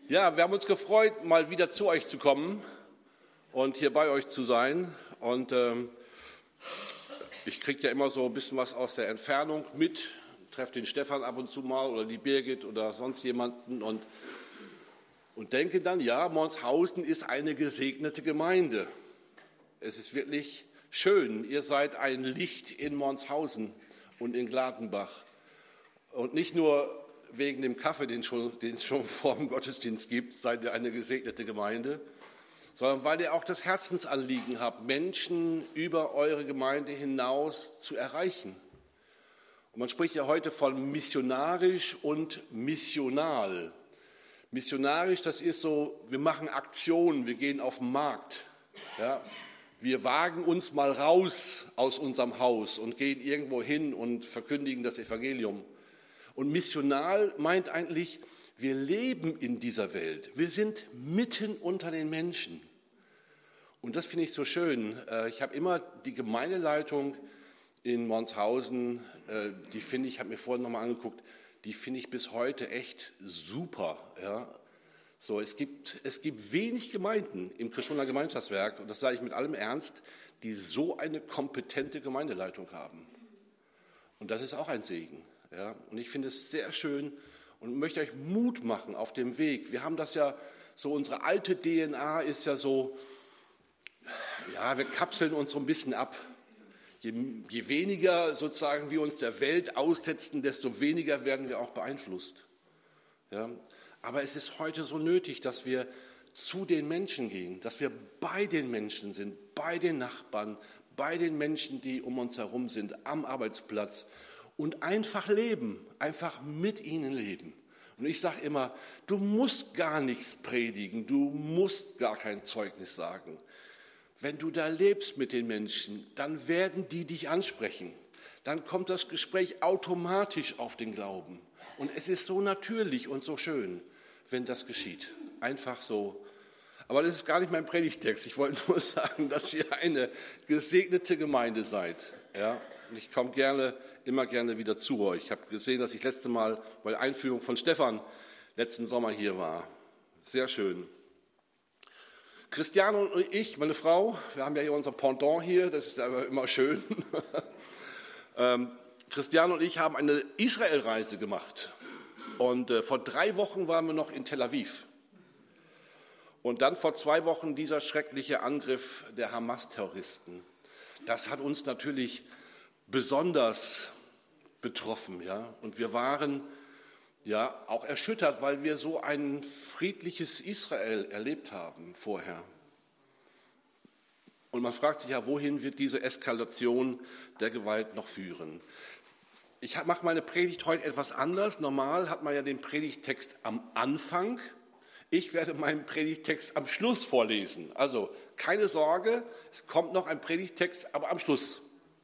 Ja, wir haben uns gefreut, mal wieder zu euch zu kommen und hier bei euch zu sein. Und ich kriege ja immer so ein bisschen was aus der Entfernung mit, treffe den Stefan ab und zu mal oder die Birgit oder sonst jemanden und denke dann, ja, Monshausen ist eine gesegnete Gemeinde. Es ist wirklich schön, ihr seid ein Licht in Monshausen und in Gladenbach. Und nicht nur wegen dem Kaffee, den es schon vor dem Gottesdienst gibt, seid ihr eine gesegnete Gemeinde, sondern weil ihr auch das Herzensanliegen habt, Menschen über eure Gemeinde hinaus zu erreichen. Und man spricht ja heute von missionarisch und missional. Missionarisch, das ist so, wir machen Aktionen, wir gehen auf den Markt. Ja, wir wagen uns mal raus aus unserem Haus und gehen irgendwo hin und verkündigen das Evangelium. Und missional meint eigentlich, wir leben in dieser Welt. Wir sind mitten unter den Menschen. Und das finde ich so schön. Ich habe immer die Gemeindeleitung in Monshausen, die finde ich, habe mir vorhin nochmal angeguckt, die finde ich bis heute echt super. Ja. So, es gibt wenig Gemeinden im Christuner Gemeinschaftswerk, und das sage ich mit allem Ernst, die so eine kompetente Gemeindeleitung haben. Und das ist auch ein Segen. Ja, und ich finde es sehr schön und möchte euch Mut machen auf dem Weg. Wir haben das ja so, unsere alte DNA ist ja so, ja, wir kapseln uns so ein bisschen ab. Je weniger sozusagen wir uns der Welt aussetzen, desto weniger werden wir auch beeinflusst. Ja, aber es ist heute so nötig, dass wir zu den Menschen gehen, dass wir bei den Menschen sind, bei den Nachbarn, bei den Menschen, die um uns herum sind, am Arbeitsplatz. Und einfach leben, einfach mit ihnen leben. Und ich sage immer, du musst gar nichts predigen, du musst gar kein Zeugnis sagen. Wenn du da lebst mit den Menschen, dann werden die dich ansprechen. Dann kommt das Gespräch automatisch auf den Glauben. Und es ist so natürlich und so schön, wenn das geschieht. Einfach so. Aber das ist gar nicht mein Predigtext. Ich wollte nur sagen, dass ihr eine gesegnete Gemeinde seid. Ja? Und ich komme immer gerne wieder zu euch. Ich habe gesehen, dass ich letzte Mal bei der Einführung von Stefan letzten Sommer hier war. Sehr schön. Christiane und ich, meine Frau, wir haben ja hier unser Pendant hier, das ist aber immer schön. Christiane und ich haben eine Israel-Reise gemacht. Und vor 3 Wochen waren wir noch in Tel Aviv. Und dann vor 2 Wochen dieser schreckliche Angriff der Hamas-Terroristen. Das hat uns natürlich besonders betroffen, ja. Und wir waren ja auch erschüttert, weil wir so ein friedliches Israel erlebt haben vorher. Und man fragt sich ja, wohin wird diese Eskalation der Gewalt noch führen? Ich mache meine Predigt heute etwas anders. Normal hat man ja den Predigttext am Anfang. Ich werde meinen Predigttext am Schluss vorlesen. Also keine Sorge, es kommt noch ein Predigttext, aber am Schluss.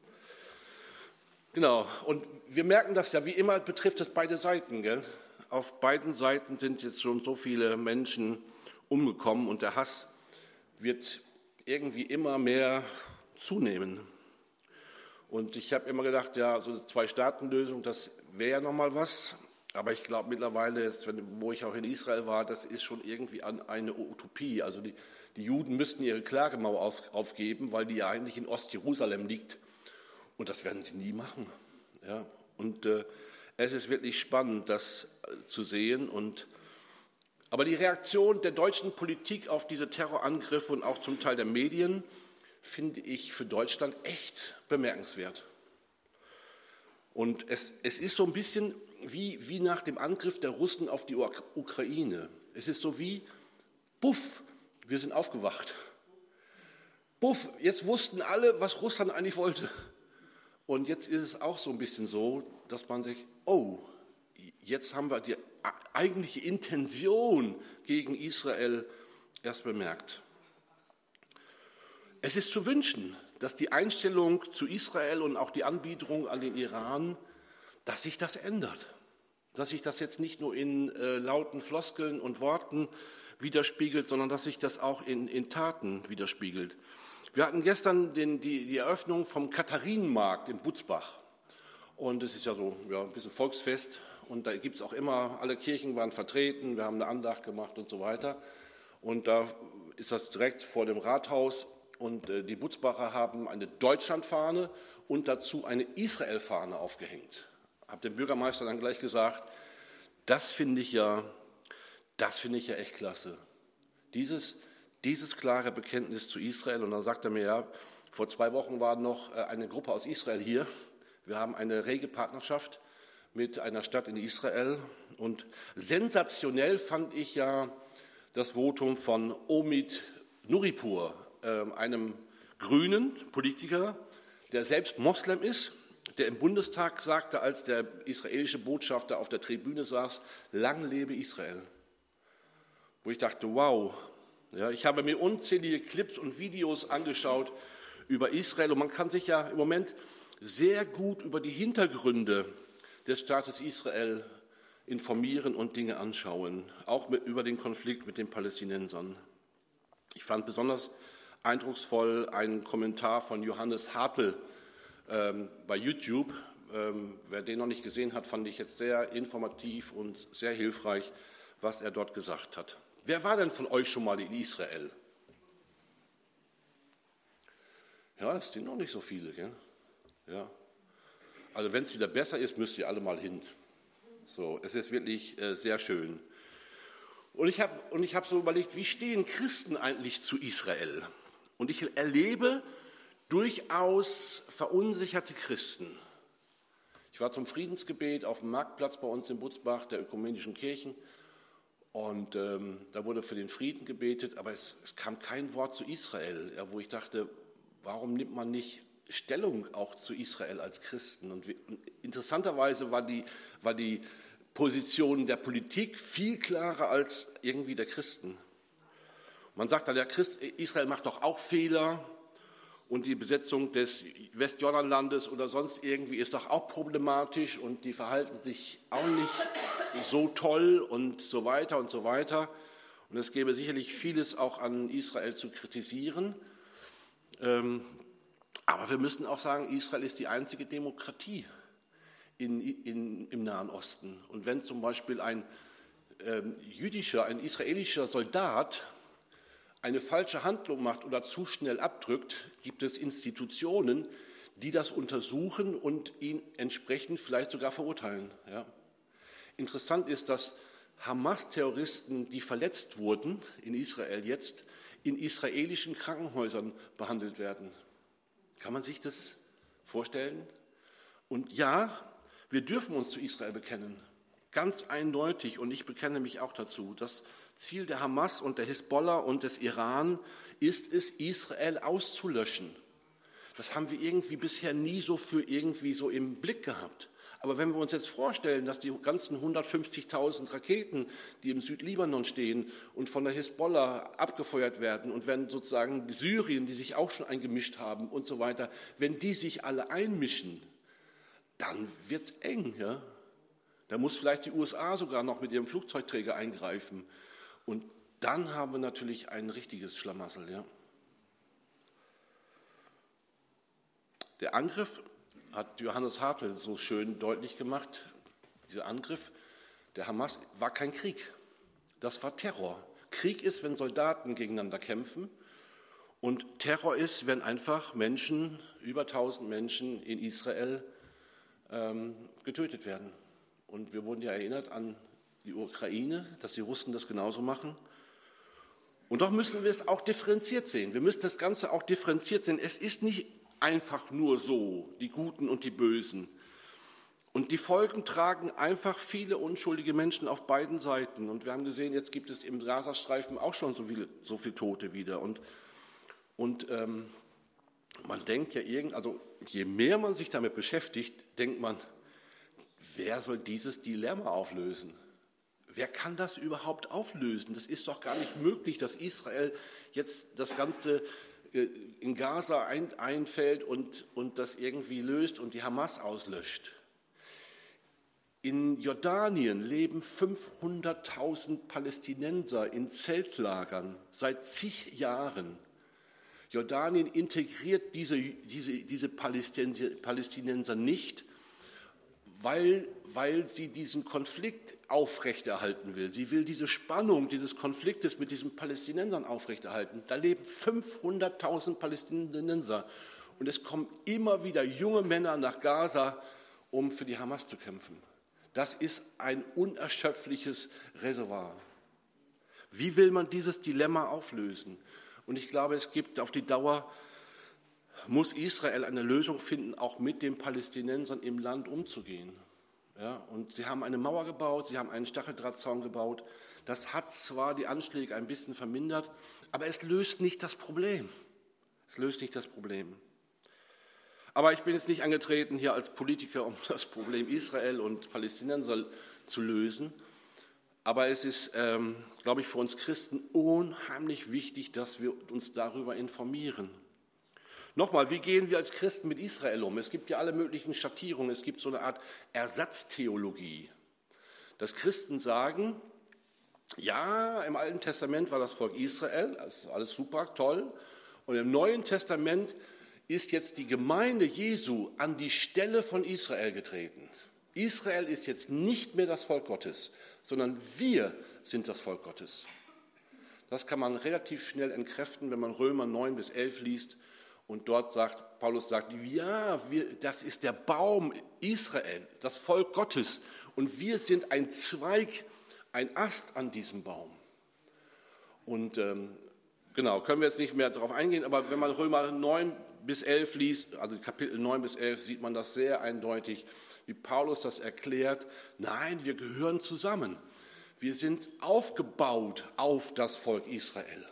Genau, und wir merken das ja, wie immer betrifft es beide Seiten. Gell? Auf beiden Seiten sind jetzt schon so viele Menschen umgekommen und der Hass wird irgendwie immer mehr zunehmen. Und ich habe immer gedacht, ja, so eine 2-Staaten-Lösung, das wäre ja nochmal was. Aber ich glaube mittlerweile, wo ich auch in Israel war, das ist schon irgendwie eine Utopie. Also die Juden müssten ihre Klagemauer aufgeben, weil die ja eigentlich in Ostjerusalem liegt. Und das werden sie nie machen. Ja, und es ist wirklich spannend, das zu sehen. Aber die Reaktion der deutschen Politik auf diese Terrorangriffe und auch zum Teil der Medien finde ich für Deutschland echt bemerkenswert. Und es ist so ein bisschen wie nach dem Angriff der Russen auf die Ukraine. Es ist so wie, buff, wir sind aufgewacht. Buff, jetzt wussten alle, was Russland eigentlich wollte. Und jetzt ist es auch so ein bisschen so, dass man sich, oh, jetzt haben wir die eigentliche Intention gegen Israel erst bemerkt. Es ist zu wünschen, dass die Einstellung zu Israel und auch die Anbiederung an den Iran, dass sich das ändert. Dass sich das jetzt nicht nur in lauten Floskeln und Worten widerspiegelt, sondern dass sich das auch in Taten widerspiegelt. Wir hatten gestern die Eröffnung vom Katharinenmarkt in Butzbach. Und es ist ja so ein bisschen Volksfest. und da gibt es auch immer, alle Kirchen waren vertreten, wir haben eine Andacht gemacht und so weiter. Und da ist das direkt vor dem Rathaus und die Butzbacher haben eine Deutschlandfahne und dazu eine Israel-Fahne aufgehängt. Ich habe dem Bürgermeister dann gleich gesagt, das finde ich ja echt klasse. Dieses klare Bekenntnis zu Israel. Und dann sagt er mir, ja, vor 2 Wochen war noch eine Gruppe aus Israel hier. Wir haben eine rege Partnerschaft mit einer Stadt in Israel. Und sensationell fand ich ja das Votum von Omid Nuripur, einem grünen Politiker, der selbst Moslem ist, der im Bundestag sagte, als der israelische Botschafter auf der Tribüne saß, lang lebe Israel. Wo ich dachte, wow, ja, ich habe mir unzählige Clips und Videos angeschaut über Israel und man kann sich ja im Moment sehr gut über die Hintergründe des Staates Israel informieren und Dinge anschauen, auch über den Konflikt mit den Palästinensern. Ich fand besonders eindrucksvoll einen Kommentar von Johannes Hartl bei YouTube. Wer den noch nicht gesehen hat, fand ich jetzt sehr informativ und sehr hilfreich, was er dort gesagt hat. Wer war denn von euch schon mal in Israel? Ja, es sind noch nicht so viele, gell? Ja. Also wenn es wieder besser ist, müsst ihr alle mal hin. So, es ist wirklich sehr schön. Und ich habe so überlegt, wie stehen Christen eigentlich zu Israel? Und ich erlebe durchaus verunsicherte Christen. Ich war zum Friedensgebet auf dem Marktplatz bei uns in Butzbach, der ökumenischen Kirchen. Und da wurde für den Frieden gebetet, aber es kam kein Wort zu Israel, wo ich dachte, warum nimmt man nicht Stellung auch zu Israel als Christen? Und interessanterweise war die Position der Politik viel klarer als irgendwie der Christen. Man sagt dann, Israel macht doch auch Fehler und die Besetzung des Westjordanlandes oder sonst irgendwie ist doch auch problematisch und die verhalten sich auch nicht so toll und so weiter und so weiter. Und es gäbe sicherlich vieles auch an Israel zu kritisieren. Aber wir müssen auch sagen, Israel ist die einzige Demokratie im Nahen Osten. Und wenn zum Beispiel ein israelischer Soldat eine falsche Handlung macht oder zu schnell abdrückt, gibt es Institutionen, die das untersuchen und ihn entsprechend vielleicht sogar verurteilen. Ja. Interessant ist, dass Hamas-Terroristen, die verletzt wurden in Israel jetzt, in israelischen Krankenhäusern behandelt werden. Kann man sich das vorstellen? Und ja, wir dürfen uns zu Israel bekennen, ganz eindeutig, und ich bekenne mich auch dazu. Das Ziel der Hamas und der Hisbollah und des Iran ist es, Israel auszulöschen. Das haben wir irgendwie bisher nie so im Blick gehabt. Aber wenn wir uns jetzt vorstellen, dass die ganzen 150.000 Raketen, die im Südlibanon stehen und von der Hisbollah abgefeuert werden und wenn sozusagen Syrien, die sich auch schon eingemischt haben und so weiter, wenn die sich alle einmischen, dann wird es eng. Ja? Da muss vielleicht die USA sogar noch mit ihrem Flugzeugträger eingreifen. Und dann haben wir natürlich ein richtiges Schlamassel. Ja? Der Angriff hat Johannes Hartl so schön deutlich gemacht. Dieser Angriff der Hamas war kein Krieg, das war Terror. Krieg ist, wenn Soldaten gegeneinander kämpfen und Terror ist, wenn einfach Menschen, über 1000 Menschen in Israel getötet werden. Und wir wurden ja erinnert an die Ukraine, dass die Russen das genauso machen. Und doch müssen wir es auch differenziert sehen. Wir müssen das Ganze auch differenziert sehen. Es ist nicht einfach nur so, die Guten und die Bösen. Und die Folgen tragen einfach viele unschuldige Menschen auf beiden Seiten. Und wir haben gesehen, jetzt gibt es im Gazastreifen auch schon so viele Tote wieder. Und man denkt ja je mehr man sich damit beschäftigt, denkt man, wer soll dieses Dilemma auflösen? Wer kann das überhaupt auflösen? Das ist doch gar nicht möglich, dass Israel jetzt das Ganze in Gaza einfällt und das irgendwie löst und die Hamas auslöscht. In Jordanien leben 500.000 Palästinenser in Zeltlagern seit zig Jahren. Jordanien integriert diese Palästinenser nicht, weil sie diesen Konflikt aufrechterhalten will. Sie will diese Spannung dieses Konfliktes mit diesen Palästinensern aufrechterhalten. Da leben 500.000 Palästinenser und es kommen immer wieder junge Männer nach Gaza, um für die Hamas zu kämpfen. Das ist ein unerschöpfliches Reservoir. Wie will man dieses Dilemma auflösen? Und ich glaube, es gibt auf die Dauer, muss Israel eine Lösung finden, auch mit den Palästinensern im Land umzugehen. Ja, und sie haben eine Mauer gebaut, sie haben einen Stacheldrahtzaun gebaut. Das hat zwar die Anschläge ein bisschen vermindert, aber es löst nicht das Problem. Es löst nicht das Problem. Aber ich bin jetzt nicht angetreten hier als Politiker, um das Problem Israel und Palästinenser zu lösen. Aber es ist, glaube ich, für uns Christen unheimlich wichtig, dass wir uns darüber informieren. Nochmal, wie gehen wir als Christen mit Israel um? Es gibt ja alle möglichen Schattierungen, es gibt so eine Art Ersatztheologie. Dass Christen sagen, ja, im Alten Testament war das Volk Israel, das ist alles super, toll. Und im Neuen Testament ist jetzt die Gemeinde Jesu an die Stelle von Israel getreten. Israel ist jetzt nicht mehr das Volk Gottes, sondern wir sind das Volk Gottes. Das kann man relativ schnell entkräften, wenn man Römer 9 bis 11 liest. Und dort sagt, Paulus sagt, ja, das ist der Baum Israel, das Volk Gottes. Und wir sind ein Zweig, ein Ast an diesem Baum. Und genau, können wir jetzt nicht mehr darauf eingehen, aber wenn man Römer 9 bis 11 liest, also Kapitel 9 bis 11, sieht man das sehr eindeutig, wie Paulus das erklärt. Nein, wir gehören zusammen. Wir sind aufgebaut auf das Volk Israel.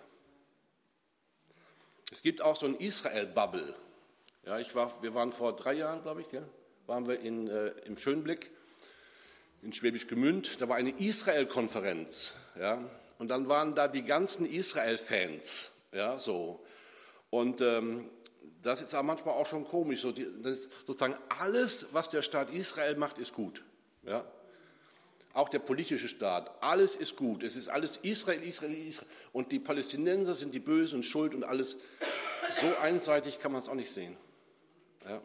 Es gibt auch so ein Israel-Bubble. Ja, wir waren vor 3 Jahren, glaube ich, waren wir im Schönblick in Schwäbisch Gmünd. Da war eine Israel-Konferenz. Ja, und dann waren da die ganzen Israel-Fans. Ja, so. Und das ist auch manchmal auch schon komisch. Das ist sozusagen alles, was der Staat Israel macht, ist gut. Ja. Auch der politische Staat, alles ist gut. Es ist alles Israel, Israel, Israel. Und die Palästinenser sind die Bösen und Schuld und alles. So einseitig kann man es auch nicht sehen. Ja.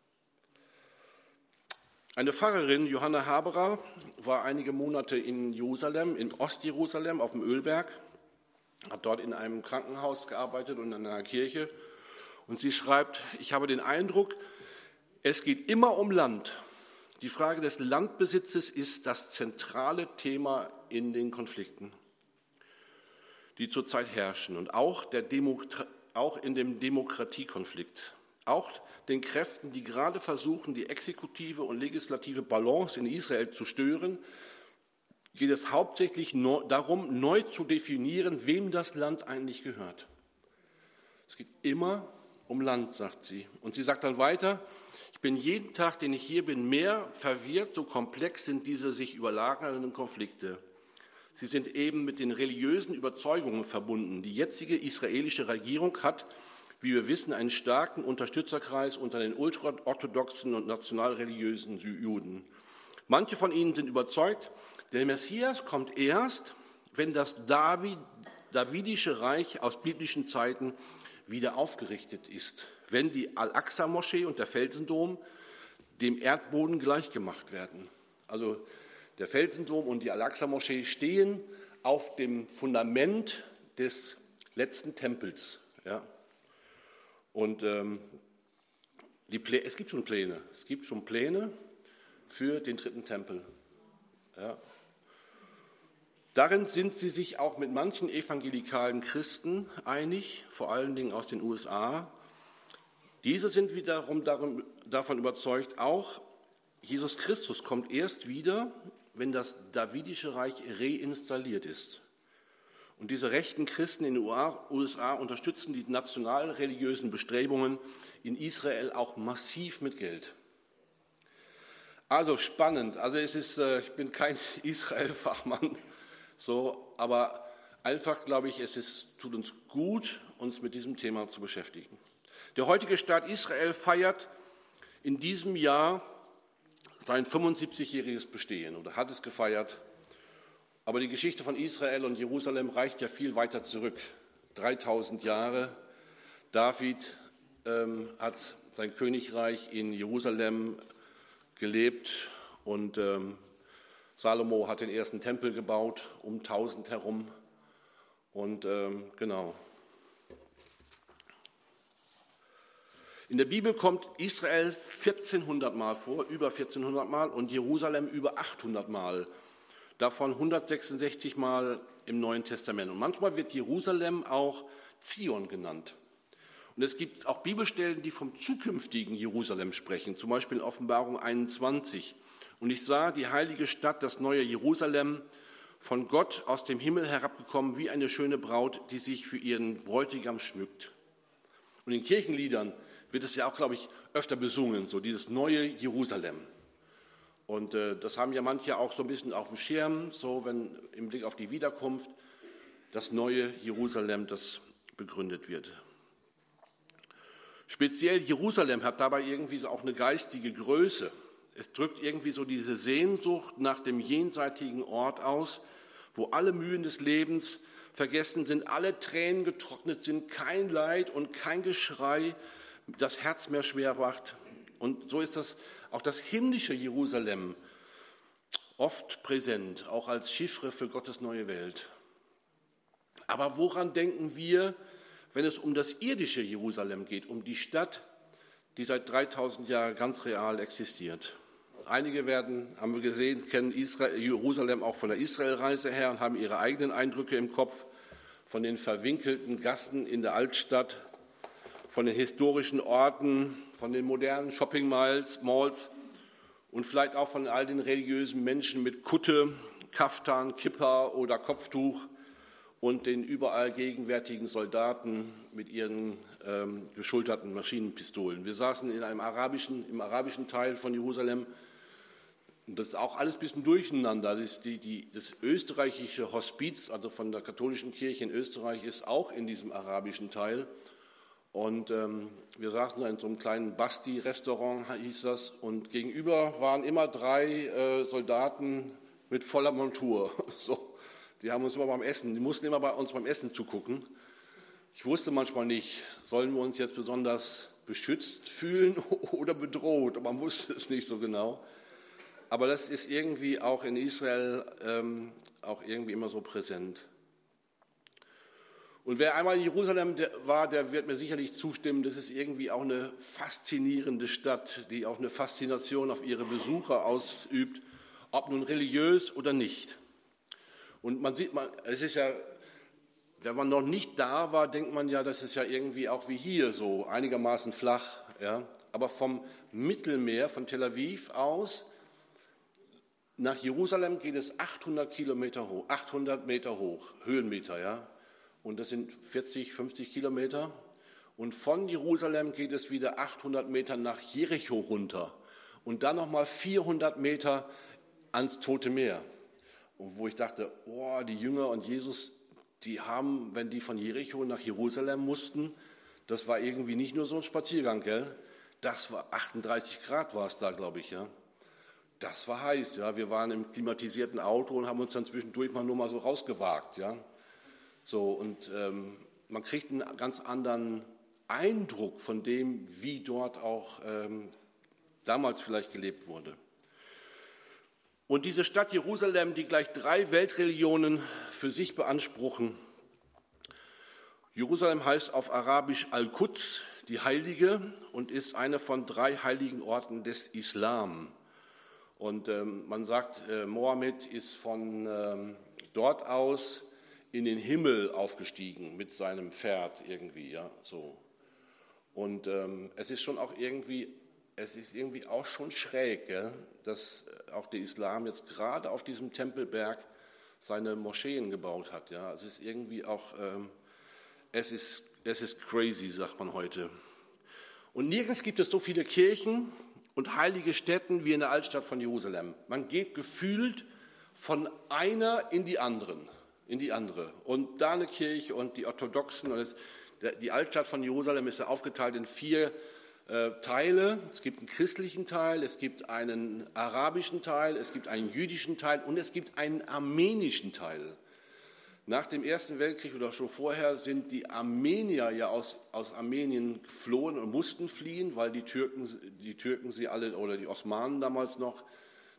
Eine Pfarrerin, Johanna Haberer, war einige Monate in Jerusalem, in Ostjerusalem, auf dem Ölberg, hat dort in einem Krankenhaus gearbeitet und in einer Kirche. Und sie schreibt, ich habe den Eindruck, es geht immer um Land. Die Frage des Landbesitzes ist das zentrale Thema in den Konflikten, die zurzeit herrschen und auch in dem Demokratiekonflikt. Auch den Kräften, die gerade versuchen, die exekutive und legislative Balance in Israel zu stören, geht es hauptsächlich darum, neu zu definieren, wem das Land eigentlich gehört. Es geht immer um Land, sagt sie. Und sie sagt dann weiter, ich bin jeden Tag, den ich hier bin, mehr verwirrt, so komplex sind diese sich überlagernden Konflikte. Sie sind eben mit den religiösen Überzeugungen verbunden. Die jetzige israelische Regierung hat, wie wir wissen, einen starken Unterstützerkreis unter den ultraorthodoxen und nationalreligiösen Juden. Manche von ihnen sind überzeugt, der Messias kommt erst, wenn das davidische Reich aus biblischen Zeiten wieder aufgerichtet ist, wenn die Al-Aqsa-Moschee und der Felsendom dem Erdboden gleichgemacht werden. Also der Felsendom und die Al-Aqsa-Moschee stehen auf dem Fundament des letzten Tempels. Ja. Und es gibt schon Pläne für den dritten Tempel. Ja. Darin sind sie sich auch mit manchen evangelikalen Christen einig, vor allen Dingen aus den USA. Diese sind wiederum davon überzeugt, auch Jesus Christus kommt erst wieder, wenn das davidische Reich reinstalliert ist. Und diese rechten Christen in den USA unterstützen die nationalreligiösen Bestrebungen in Israel auch massiv mit Geld. Also spannend. Also ich bin kein Israel-Fachmann, aber einfach glaube ich, tut uns gut, uns mit diesem Thema zu beschäftigen. Der heutige Staat Israel feiert in diesem Jahr sein 75-jähriges Bestehen oder hat es gefeiert. Aber die Geschichte von Israel und Jerusalem reicht ja viel weiter zurück. 3000 Jahre. David hat sein Königreich in Jerusalem gelebt Und Salomo hat den ersten Tempel gebaut, um 1000 herum. Und genau. In der Bibel kommt Israel 1400 Mal vor, über 1400 Mal, und Jerusalem über 800 Mal. Davon 166 Mal im Neuen Testament. Und manchmal wird Jerusalem auch Zion genannt. Und es gibt auch Bibelstellen, die vom zukünftigen Jerusalem sprechen, zum Beispiel in Offenbarung 21. Und ich sah die heilige Stadt, das neue Jerusalem, von Gott aus dem Himmel herabgekommen, wie eine schöne Braut, die sich für ihren Bräutigam schmückt. Und in Kirchenliedern wird es ja auch, glaube ich, öfter besungen, so dieses neue Jerusalem. Und das haben ja manche auch so ein bisschen auf dem Schirm, so wenn im Blick auf die Wiederkunft das neue Jerusalem, das begründet wird. Speziell Jerusalem hat dabei irgendwie so auch eine geistige Größe. Es drückt irgendwie so diese Sehnsucht nach dem jenseitigen Ort aus, wo alle Mühen des Lebens vergessen sind, alle Tränen getrocknet sind, kein Leid und kein Geschrei das Herz mehr schwer macht. Und so ist das auch das himmlische Jerusalem oft präsent, auch als Chiffre für Gottes neue Welt. Aber woran denken wir, wenn es um das irdische Jerusalem geht, um die Stadt, die seit 3000 Jahren ganz real existiert? Einige haben wir gesehen, kennen Jerusalem auch von der Israelreise her und haben ihre eigenen Eindrücke im Kopf von den verwinkelten Gassen in der Altstadt, von den historischen Orten, von den modernen Shopping-Malls und vielleicht auch von all den religiösen Menschen mit Kutte, Kaftan, Kippa oder Kopftuch und den überall gegenwärtigen Soldaten mit ihren geschulterten Maschinenpistolen. Wir saßen im arabischen Teil von Jerusalem. Und das ist auch alles ein bisschen durcheinander. Das österreichische Hospiz, also von der katholischen Kirche in Österreich, ist auch in diesem arabischen Teil. Und wir saßen da in so einem kleinen Basti-Restaurant, hieß das, und gegenüber waren immer 3 Soldaten mit voller Montur. So, die haben uns immer die mussten immer bei uns beim Essen zugucken. Ich wusste manchmal nicht, sollen wir uns jetzt besonders beschützt fühlen oder bedroht, aber man wusste es nicht so genau. Aber das ist irgendwie auch in Israel auch irgendwie immer so präsent. Und wer einmal in Jerusalem war, der wird mir sicherlich zustimmen, das ist irgendwie auch eine faszinierende Stadt, die auch eine Faszination auf ihre Besucher ausübt, ob nun religiös oder nicht. Und man sieht, es ist ja, wenn man noch nicht da war, denkt man ja, das ist ja irgendwie auch wie hier so, einigermaßen flach. Ja? Aber vom Mittelmeer, von Tel Aviv aus, nach Jerusalem geht es 800 Meter hoch, Höhenmeter, ja. Und das sind 40, 50 Kilometer. Und von Jerusalem geht es wieder 800 Meter nach Jericho runter. Und dann nochmal 400 Meter ans Tote Meer. Und wo ich dachte, die Jünger und Jesus, die haben, wenn die von Jericho nach Jerusalem mussten, das war irgendwie nicht nur so ein Spaziergang, gell? Das war 38 Grad war es da, glaube ich, ja. Das war heiß, ja. Wir waren im klimatisierten Auto und haben uns dann zwischendurch nur mal so rausgewagt, ja. So, und man kriegt einen ganz anderen Eindruck von dem, wie dort auch damals vielleicht gelebt wurde. Und diese Stadt Jerusalem, die gleich 3 Weltreligionen für sich beanspruchen. Jerusalem heißt auf Arabisch Al-Quds, die Heilige, und ist eine von 3 heiligen Orten des Islam. Und man sagt, Mohammed ist von dort aus in den Himmel aufgestiegen mit seinem Pferd irgendwie, ja, so. Und es ist schon auch irgendwie auch schon schräg, ja, dass auch der Islam jetzt gerade auf diesem Tempelberg seine Moscheen gebaut hat, ja. Es ist irgendwie auch, es ist crazy, sagt man heute. Und nirgends gibt es so viele Kirchen und heilige Stätten wie in der Altstadt von Jerusalem. Man geht gefühlt von einer in die andere. Und da eine Kirche und die Orthodoxen. Und die Altstadt von Jerusalem ist ja aufgeteilt in 4 Teile. Es gibt einen christlichen Teil, es gibt einen arabischen Teil, es gibt einen jüdischen Teil und es gibt einen armenischen Teil. Nach dem Ersten Weltkrieg oder schon vorher sind die Armenier ja aus Armenien geflohen und mussten fliehen, weil die Türken sie alle, oder die Osmanen damals noch,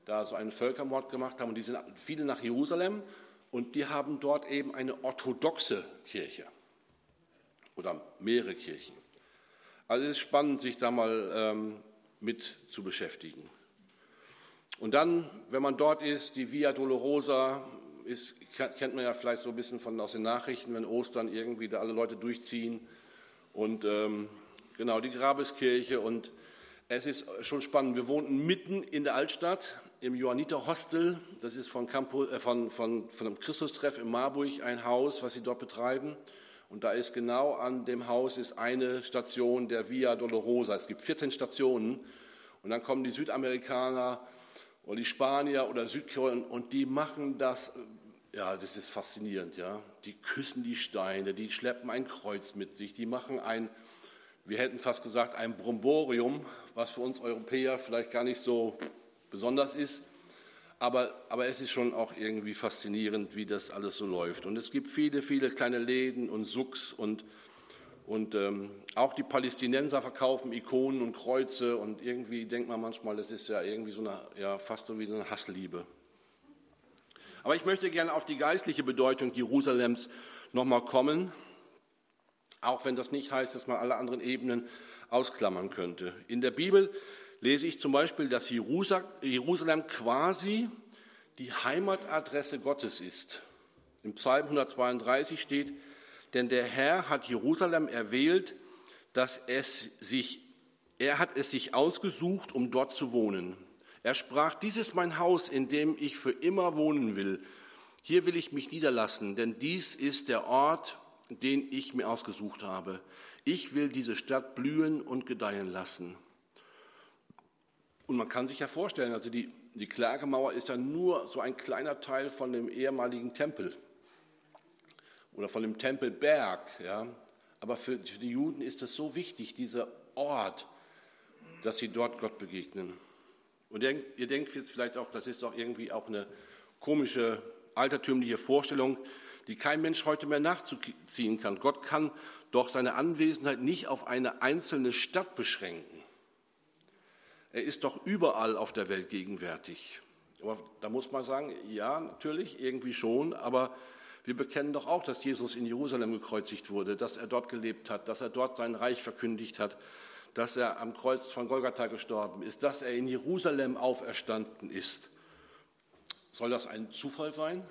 da so einen Völkermord gemacht haben. Und die sind viele nach Jerusalem und die haben dort eben eine orthodoxe Kirche oder mehrere Kirchen. Also es ist spannend, sich da mal mit zu beschäftigen. Und dann, wenn man dort ist, die Via Dolorosa, kennt man ja vielleicht so ein bisschen aus den Nachrichten, wenn Ostern irgendwie da alle Leute durchziehen. Und genau, die Grabeskirche. Und es ist schon spannend. Wir wohnten mitten in der Altstadt im Johanniter-Hostel. Das ist von dem Christustreff in Marburg ein Haus, was sie dort betreiben. Und da ist genau an dem Haus ist eine Station der Via Dolorosa. Es gibt 14 Stationen. Und dann kommen die Südamerikaner oder die Spanier oder Südkoreaner und die machen das, ja, das ist faszinierend, ja. Die küssen die Steine, die schleppen ein Kreuz mit sich, die machen wir hätten fast gesagt, ein Bromborium, was für uns Europäer vielleicht gar nicht so besonders ist, aber es ist schon auch irgendwie faszinierend, wie das alles so läuft. Und es gibt viele, viele kleine Läden und Souks und auch die Palästinenser verkaufen Ikonen und Kreuze und irgendwie denkt man manchmal, das ist ja irgendwie fast so wie eine Hassliebe. Aber ich möchte gerne auf die geistliche Bedeutung Jerusalems nochmal kommen, auch wenn das nicht heißt, dass man alle anderen Ebenen ausklammern könnte. In der Bibel lese ich zum Beispiel, dass Jerusalem quasi die Heimatadresse Gottes ist. Im Psalm 132 steht: Denn der Herr hat Jerusalem erwählt, er hat es sich ausgesucht, um dort zu wohnen. Er sprach: Dies ist mein Haus, in dem ich für immer wohnen will. Hier will ich mich niederlassen, denn dies ist der Ort, den ich mir ausgesucht habe. Ich will diese Stadt blühen und gedeihen lassen. Und man kann sich ja vorstellen, also die Klagemauer ist ja nur so ein kleiner Teil von dem ehemaligen Tempel oder von dem Tempelberg. Ja. Aber für die Juden ist es so wichtig, dieser Ort, dass sie dort Gott begegnen. Und ihr denkt jetzt vielleicht auch, das ist doch irgendwie auch eine komische, altertümliche Vorstellung, die kein Mensch heute mehr nachzuziehen kann. Gott kann doch seine Anwesenheit nicht auf eine einzelne Stadt beschränken. Er ist doch überall auf der Welt gegenwärtig. Aber da muss man sagen, ja, natürlich, irgendwie schon, aber wir bekennen doch auch, dass Jesus in Jerusalem gekreuzigt wurde, dass er dort gelebt hat, dass er dort sein Reich verkündigt hat, dass er am Kreuz von Golgatha gestorben ist, dass er in Jerusalem auferstanden ist. Soll das ein Zufall sein?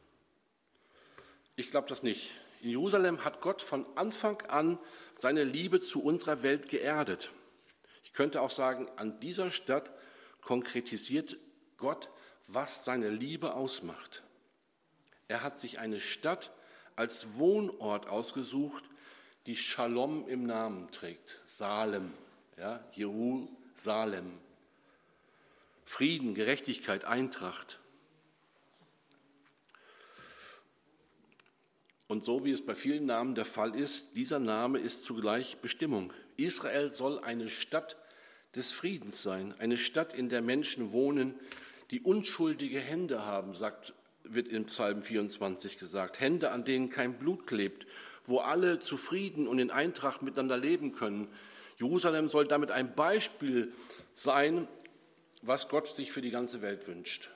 Ich glaube das nicht. In Jerusalem hat Gott von Anfang an seine Liebe zu unserer Welt geerdet. Ich könnte auch sagen, an dieser Stadt konkretisiert Gott, was seine Liebe ausmacht. Er hat sich eine Stadt als Wohnort ausgesucht, die Shalom im Namen trägt. Salem, ja, Jerusalem. Frieden, Gerechtigkeit, Eintracht. Und so wie es bei vielen Namen der Fall ist, dieser Name ist zugleich Bestimmung. Israel soll eine Stadt des Friedens sein, eine Stadt, in der Menschen wohnen, die unschuldige Hände haben, wird in Psalm 24 gesagt. Hände, an denen kein Blut klebt, wo alle zufrieden und in Eintracht miteinander leben können. Jerusalem soll damit ein Beispiel sein, was Gott sich für die ganze Welt wünscht.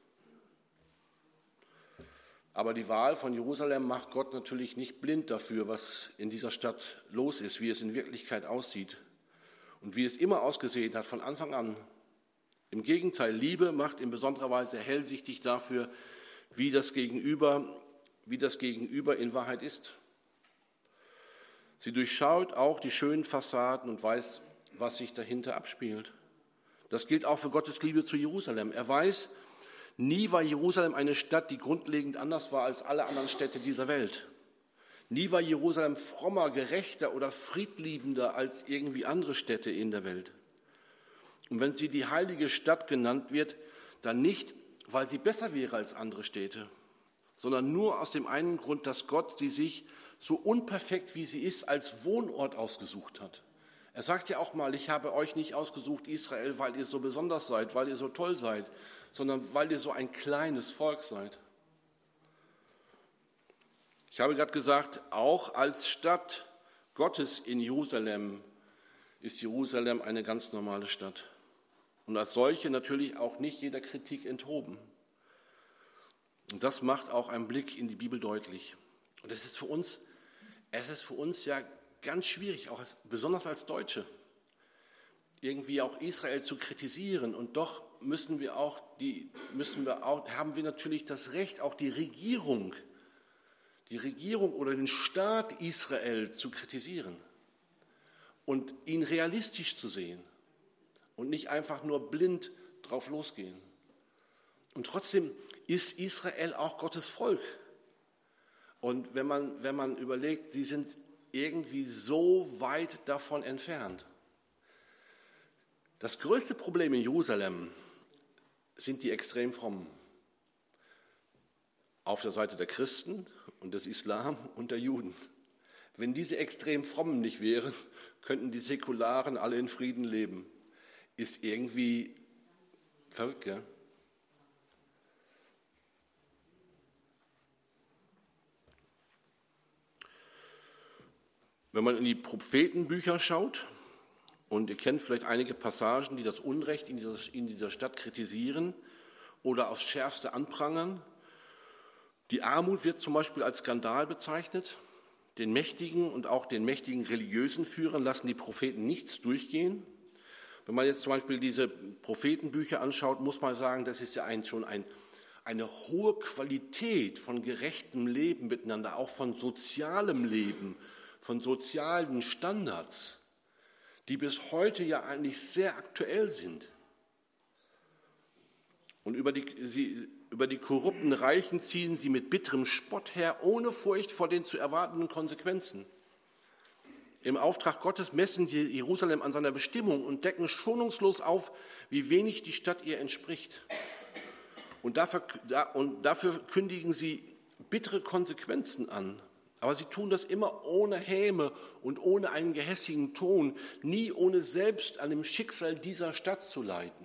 Aber die Wahl von Jerusalem macht Gott natürlich nicht blind dafür, was in dieser Stadt los ist, wie es in Wirklichkeit aussieht und wie es immer ausgesehen hat von Anfang an. Im Gegenteil, Liebe macht in besonderer Weise hellsichtig dafür, wie das Gegenüber in Wahrheit ist. Sie durchschaut auch die schönen Fassaden und weiß, was sich dahinter abspielt. Das gilt auch für Gottes Liebe zu Jerusalem. Er weiß, nie war Jerusalem eine Stadt, die grundlegend anders war als alle anderen Städte dieser Welt. Nie war Jerusalem frommer, gerechter oder friedliebender als irgendwie andere Städte in der Welt. Und wenn sie die heilige Stadt genannt wird, dann nicht, weil sie besser wäre als andere Städte, sondern nur aus dem einen Grund, dass Gott sie sich, so unperfekt wie sie ist, als Wohnort ausgesucht hat. Er sagt ja auch mal, ich habe euch nicht ausgesucht, Israel, weil ihr so besonders seid, weil ihr so toll seid, sondern weil ihr so ein kleines Volk seid. Ich habe gerade gesagt, auch als Stadt Gottes in Jerusalem ist Jerusalem eine ganz normale Stadt. und als solche natürlich auch nicht jeder Kritik enthoben. Und das macht auch ein Blick in die Bibel deutlich. Und es ist für uns ja ganz schwierig, auch besonders als Deutsche, irgendwie auch Israel zu kritisieren. Und doch haben wir natürlich das Recht, auch die Regierung oder den Staat Israel zu kritisieren und ihn realistisch zu sehen und nicht einfach nur blind drauf losgehen. Und trotzdem ist Israel auch Gottes Volk. Und wenn man überlegt, sie sind irgendwie so weit davon entfernt. Das größte Problem in Jerusalem sind die extrem Frommen. Auf der Seite der Christen und des Islam und der Juden. Wenn diese extrem Frommen nicht wären, könnten die Säkularen alle in Frieden leben. Ist irgendwie verrückt, gell? Wenn man in die Prophetenbücher schaut, und ihr kennt vielleicht einige Passagen, die das Unrecht in dieser Stadt kritisieren oder aufs Schärfste anprangern. Die Armut wird zum Beispiel als Skandal bezeichnet. Den mächtigen und auch den mächtigen religiösen Führern lassen die Propheten nichts durchgehen. Wenn man jetzt zum Beispiel diese Prophetenbücher anschaut, muss man sagen, das ist ja schon eine hohe Qualität von gerechtem Leben miteinander, auch von sozialem Leben, von sozialen Standards, die bis heute ja eigentlich sehr aktuell sind. Und über die korrupten Reichen ziehen sie mit bitterem Spott her, ohne Furcht vor den zu erwartenden Konsequenzen. Im Auftrag Gottes messen sie Jerusalem an seiner Bestimmung und decken schonungslos auf, wie wenig die Stadt ihr entspricht. Und dafür kündigen sie bittere Konsequenzen an. Aber sie tun das immer ohne Häme und ohne einen gehässigen Ton, nie ohne selbst an dem Schicksal dieser Stadt zu leiden.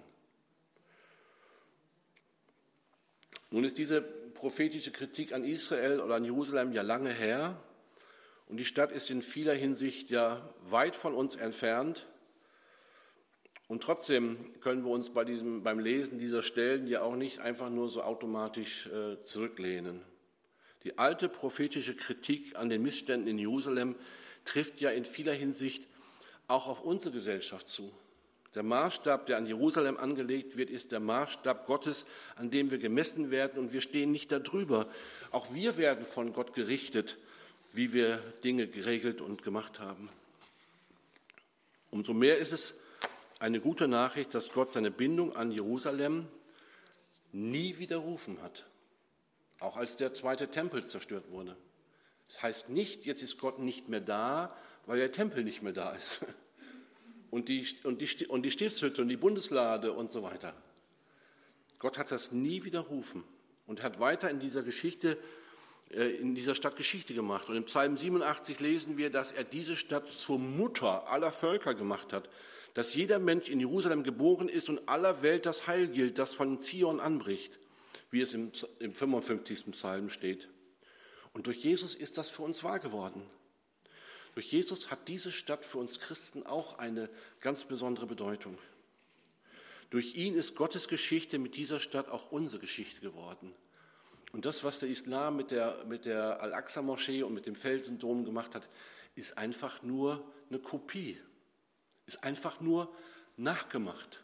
Nun ist diese prophetische Kritik an Israel oder an Jerusalem ja lange her und die Stadt ist in vieler Hinsicht ja weit von uns entfernt. Und trotzdem können wir uns beim Lesen dieser Stellen ja auch nicht einfach nur so automatisch zurücklehnen. Die alte prophetische Kritik an den Missständen in Jerusalem trifft ja in vieler Hinsicht auch auf unsere Gesellschaft zu. Der Maßstab, der an Jerusalem angelegt wird, ist der Maßstab Gottes, an dem wir gemessen werden und wir stehen nicht darüber. Auch wir werden von Gott gerichtet, wie wir Dinge geregelt und gemacht haben. Umso mehr ist es eine gute Nachricht, dass Gott seine Bindung an Jerusalem nie widerrufen hat. Auch als der zweite Tempel zerstört wurde. Das heißt nicht, jetzt ist Gott nicht mehr da, weil der Tempel nicht mehr da ist. Und die Stiftshütte und die Bundeslade und so weiter. Gott hat das nie widerrufen und hat weiter in dieser Stadt Geschichte gemacht. Und im Psalm 87 lesen wir, dass er diese Stadt zur Mutter aller Völker gemacht hat. Dass jeder Mensch in Jerusalem geboren ist und aller Welt das Heil gilt, das von Zion anbricht. Wie es im 55. Psalm steht. Und durch Jesus ist das für uns wahr geworden. Durch Jesus hat diese Stadt für uns Christen auch eine ganz besondere Bedeutung. Durch ihn ist Gottes Geschichte mit dieser Stadt auch unsere Geschichte geworden. Und das, was der Islam mit der Al-Aqsa-Moschee und mit dem Felsendom gemacht hat, ist einfach nur eine Kopie, ist einfach nur nachgemacht.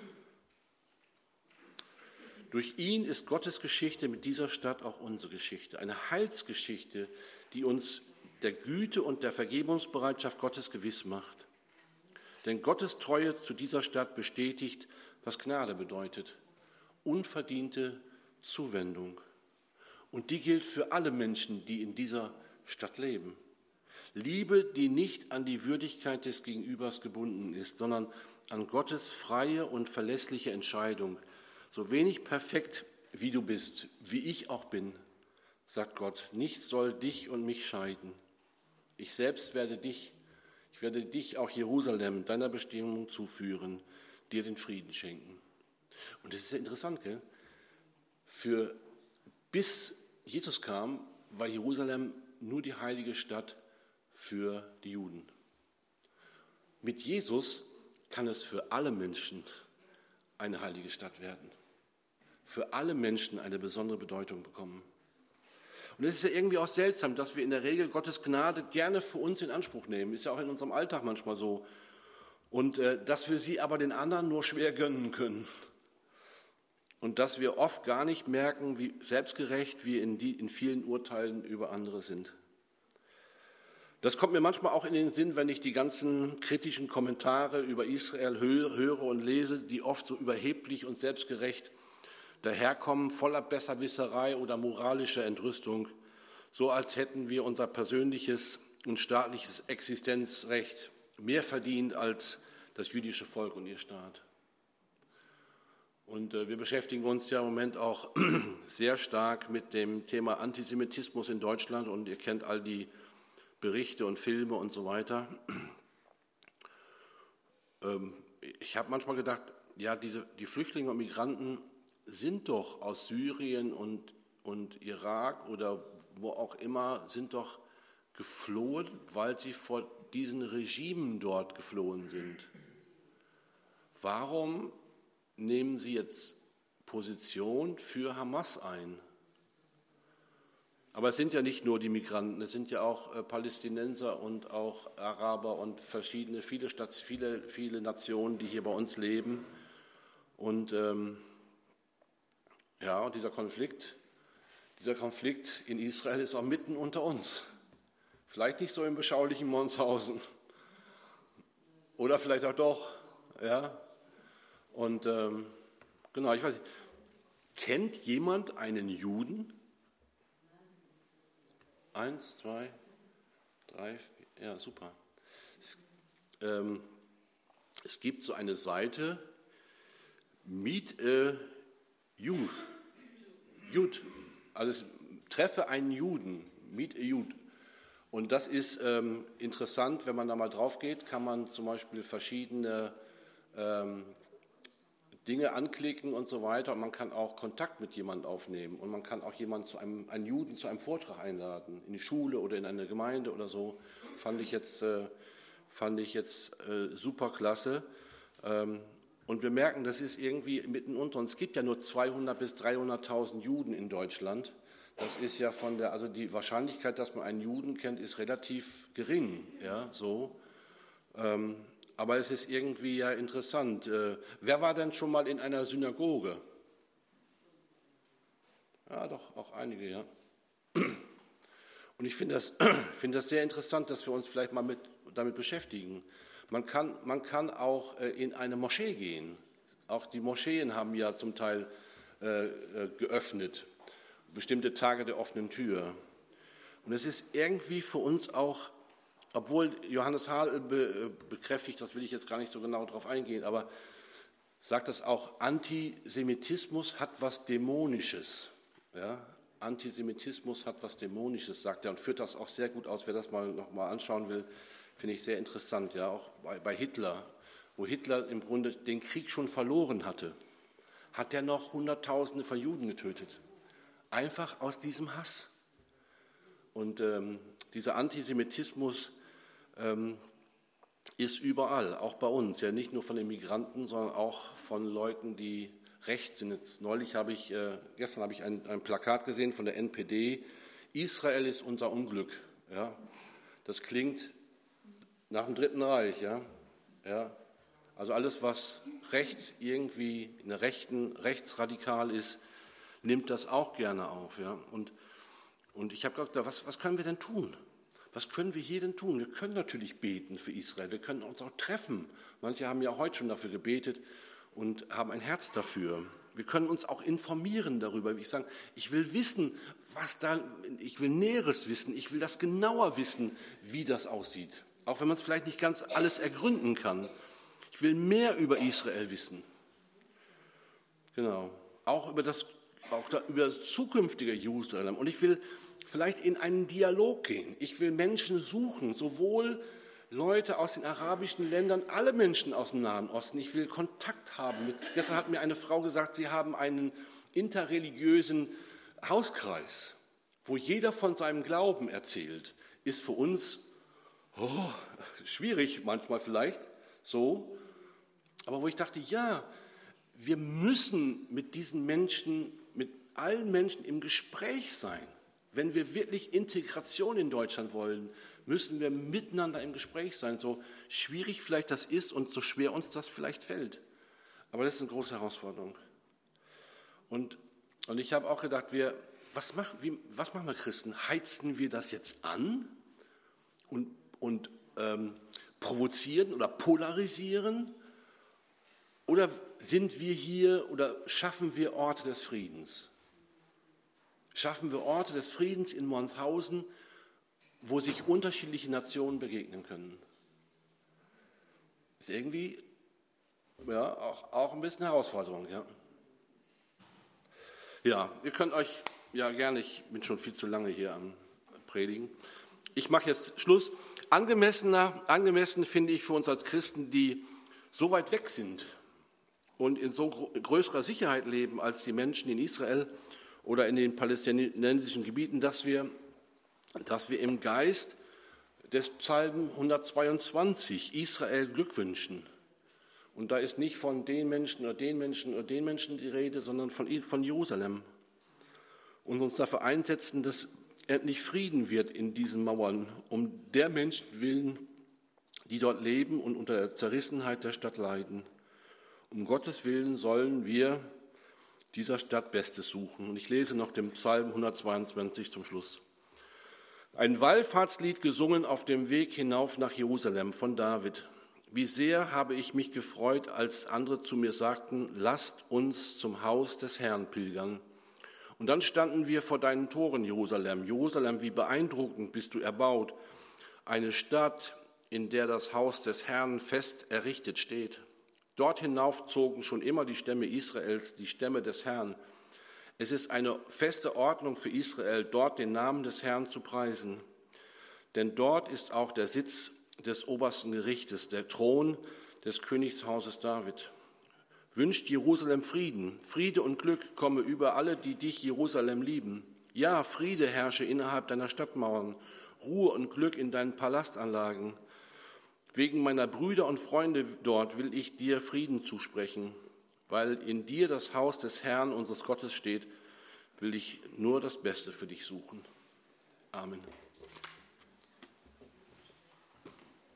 Durch ihn ist Gottes Geschichte mit dieser Stadt auch unsere Geschichte. Eine Heilsgeschichte, die uns der Güte und der Vergebungsbereitschaft Gottes gewiss macht. Denn Gottes Treue zu dieser Stadt bestätigt, was Gnade bedeutet. Unverdiente Zuwendung. Und die gilt für alle Menschen, die in dieser Stadt leben. Liebe, die nicht an die Würdigkeit des Gegenübers gebunden ist, sondern an Gottes freie und verlässliche Entscheidung. So wenig perfekt wie du bist, wie ich auch bin, sagt Gott, nichts soll dich und mich scheiden. Ich selbst werde dich, auch Jerusalem, deiner Bestimmung zuführen, dir den Frieden schenken. Und das ist ja interessant, gell? Bis Jesus kam, war Jerusalem nur die heilige Stadt für die Juden. Mit Jesus kann es für alle Menschen eine heilige Stadt werden. Für alle Menschen eine besondere Bedeutung bekommen. Und es ist ja irgendwie auch seltsam, dass wir in der Regel Gottes Gnade gerne für uns in Anspruch nehmen. Ist ja auch in unserem Alltag manchmal so. Und dass wir sie aber den anderen nur schwer gönnen können. Und dass wir oft gar nicht merken, wie selbstgerecht wir in vielen Urteilen über andere sind. Das kommt mir manchmal auch in den Sinn, wenn ich die ganzen kritischen Kommentare über Israel höre und lese, die oft so überheblich und selbstgerecht daherkommen, voller Besserwisserei oder moralischer Entrüstung, so als hätten wir unser persönliches und staatliches Existenzrecht mehr verdient als das jüdische Volk und ihr Staat. Und wir beschäftigen uns ja im Moment auch sehr stark mit dem Thema Antisemitismus in Deutschland und ihr kennt all die Berichte und Filme und so weiter. Ich habe manchmal gedacht, ja, die Flüchtlinge und Migranten sind doch aus Syrien und Irak oder wo auch immer, sind doch geflohen, weil sie vor diesen Regimen dort geflohen sind. Warum nehmen sie jetzt Position für Hamas ein? Aber es sind ja nicht nur die Migranten, es sind ja auch Palästinenser und auch Araber und viele Nationen, die hier bei uns leben. Und und dieser Konflikt in Israel ist auch mitten unter uns. Vielleicht nicht so im beschaulichen Monshausen. Oder vielleicht auch doch. Ja. Und genau, ich weiß nicht. Kennt jemand einen Juden? 1, 2, 3, 4, ja, super. Es gibt so eine Seite, Meet a Jude, also treffe einen Juden, Meet a Jude. Und das ist interessant, wenn man da mal drauf geht, kann man zum Beispiel verschiedene Dinge anklicken und so weiter. Und man kann auch Kontakt mit jemandem aufnehmen. Und man kann auch einen Juden zu einem Vortrag einladen, in die Schule oder in eine Gemeinde oder so. Fand ich jetzt super klasse. Und wir merken, das ist irgendwie mitten unter uns. Es gibt ja nur 200.000 bis 300.000 Juden in Deutschland. Das ist ja also die Wahrscheinlichkeit, dass man einen Juden kennt, ist relativ gering. Ja, so. Aber es ist irgendwie ja interessant. Wer war denn schon mal in einer Synagoge? Ja, doch, auch einige, ja. Und ich finde das sehr interessant, dass wir uns vielleicht mal damit beschäftigen. Man kann auch in eine Moschee gehen. Auch die Moscheen haben ja zum Teil geöffnet. Bestimmte Tage der offenen Tür. Und es ist irgendwie für uns auch, obwohl Johannes Hartl bekräftigt, das will ich jetzt gar nicht so genau darauf eingehen, aber sagt das auch, Antisemitismus hat was Dämonisches. Ja? Antisemitismus hat was Dämonisches, sagt er, und führt das auch sehr gut aus. Wer das noch mal anschauen will, finde ich sehr interessant. Ja? Auch bei Hitler, wo Hitler im Grunde den Krieg schon verloren hatte, hat er noch Hunderttausende von Juden getötet. Einfach aus diesem Hass. Und dieser Antisemitismus ist überall, auch bei uns, ja nicht nur von den Migranten, sondern auch von Leuten, die rechts sind. Gestern habe ich ein Plakat gesehen von der NPD, Israel ist unser Unglück. Ja? Das klingt nach dem Dritten Reich. Ja? Ja? Also alles, was rechts irgendwie in der rechtsradikal ist, nimmt das auch gerne auf. Ja? Und ich habe gedacht, was können wir denn tun? Was können wir hier denn tun? Wir können natürlich beten für Israel, wir können uns auch treffen. Manche haben ja heute schon dafür gebetet und haben ein Herz dafür. Wir können uns auch informieren darüber. Ich sage, ich will wissen, ich will Näheres wissen, ich will das genauer wissen, wie das aussieht. Auch wenn man es vielleicht nicht ganz alles ergründen kann. Ich will mehr über Israel wissen. Genau. Auch über das zukünftige Jerusalem. Und ich will vielleicht in einen Dialog gehen. Ich will Menschen suchen, sowohl Leute aus den arabischen Ländern, alle Menschen aus dem Nahen Osten. Ich will Kontakt haben. Gestern hat mir eine Frau gesagt, sie haben einen interreligiösen Hauskreis, wo jeder von seinem Glauben erzählt. Ist für uns schwierig manchmal vielleicht so. Aber wo ich dachte, ja, wir müssen mit diesen Menschen, mit allen Menschen im Gespräch sein. Wenn wir wirklich Integration in Deutschland wollen, müssen wir miteinander im Gespräch sein. So schwierig vielleicht das ist und so schwer uns das vielleicht fällt. Aber das ist eine große Herausforderung. Und ich habe auch gedacht, was machen wir Christen? Heizen wir das jetzt an und provozieren oder polarisieren? Oder sind wir hier oder schaffen wir Orte des Friedens? Schaffen wir Orte des Friedens in Monshausen, wo sich unterschiedliche Nationen begegnen können? Das ist irgendwie ja, auch ein bisschen Herausforderung. Ja, ihr könnt euch ja gerne, ich bin schon viel zu lange hier am Predigen. Ich mache jetzt Schluss. Angemessen finde ich für uns als Christen, die so weit weg sind und in so größerer Sicherheit leben als die Menschen in Israel oder in den palästinensischen Gebieten, dass wir im Geist des Psalmen 122 Israel Glück wünschen. Und da ist nicht von den Menschen oder den Menschen oder den Menschen die Rede, sondern von Jerusalem. Und uns dafür einsetzen, dass endlich Frieden wird in diesen Mauern, um der Menschen willen, die dort leben und unter der Zerrissenheit der Stadt leiden. Um Gottes Willen sollen wir dieser Stadt Bestes suchen. Und ich lese noch den Psalm 122 zum Schluss. Ein Wallfahrtslied gesungen auf dem Weg hinauf nach Jerusalem von David. Wie sehr habe ich mich gefreut, als andere zu mir sagten, lasst uns zum Haus des Herrn pilgern. Und dann standen wir vor deinen Toren, Jerusalem. Jerusalem, wie beeindruckend bist du erbaut. Eine Stadt, in der das Haus des Herrn fest errichtet steht. Dort hinauf zogen schon immer die Stämme Israels, die Stämme des Herrn. Es ist eine feste Ordnung für Israel, dort den Namen des Herrn zu preisen. Denn dort ist auch der Sitz des obersten Gerichtes, der Thron des Königshauses David. Wünscht Jerusalem Frieden. Friede und Glück komme über alle, die dich, Jerusalem, lieben. Ja, Friede herrsche innerhalb deiner Stadtmauern, Ruhe und Glück in deinen Palastanlagen. Wegen meiner Brüder und Freunde dort will ich dir Frieden zusprechen. Weil in dir das Haus des Herrn, unseres Gottes, steht, will ich nur das Beste für dich suchen. Amen.